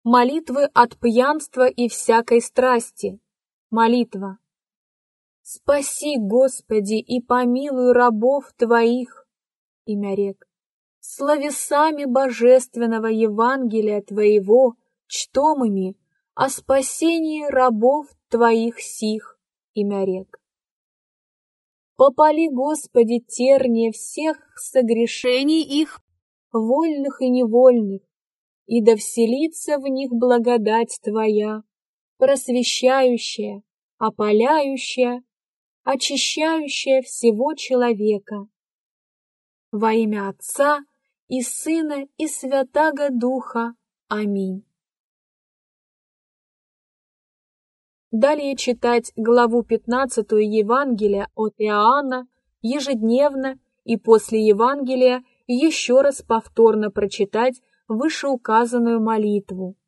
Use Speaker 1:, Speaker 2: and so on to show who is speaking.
Speaker 1: молитвы от пьянства и всякой страсти. Молитва. Спаси, Господи, и помилуй рабов Твоих, имя рек, словесами божественного Евангелия Твоего, чтомыми, о спасении рабов Твоих сих, имя рек. Попали, Господи, терния всех согрешений их, вольных и невольных, и да вселится в них благодать Твоя, просвещающая, опаляющая, очищающая всего человека. Во имя Отца и Сына и Святаго Духа. Аминь. Далее читать главу 15 Евангелия от Иоанна ежедневно и после Евангелия еще раз повторно прочитать вышеуказанную молитву.